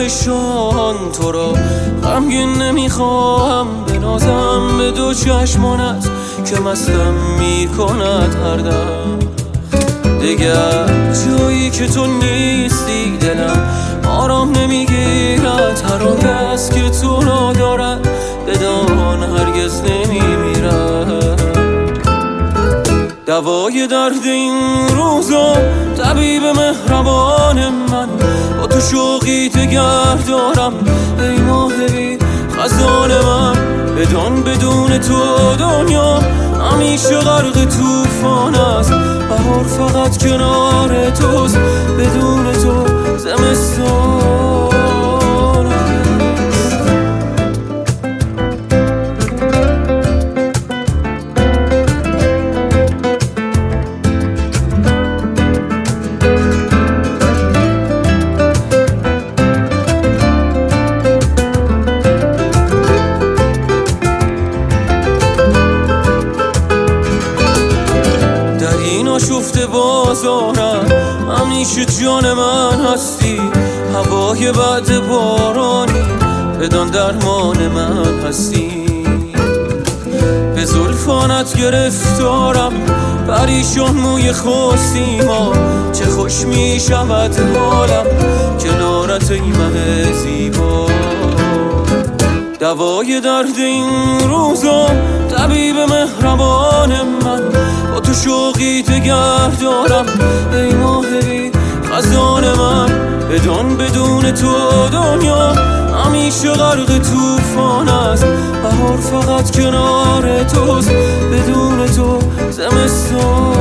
چشان تو را غمگین نمیخواهم بنازم به دو چشمانت که مستم میکند هر دم. دیگر جایی که تو نیستی دلم آرام نمیگیرد، هر آنکس که تو را دارد بدان هرگز نمیمیرد. دوای درد این روزا طبیب مهربان من، با تو شوقی دگر دارم ای ماه بی خزان من. بدان بدون تو دنیا همیشه غرق توفان است، بهار فقط کنار توست، بدون تو زمستان است. شفته بازارم همیشه جان من هستی، هوای بعد بارانی بدان درمان من هستی. به زلفانت گرفتارم پریشان موی خستیما، چه خوش می شود حالم کنارت ای مه زیبا. دوای درد این روزا طبیب مهربان من، با تو شوقی دگر دارم ای ماه بی خزان من. بدان بدون تو دنیا همیشه غرق توفان است، بهار فقط کنار توست، بدون تو زمستان.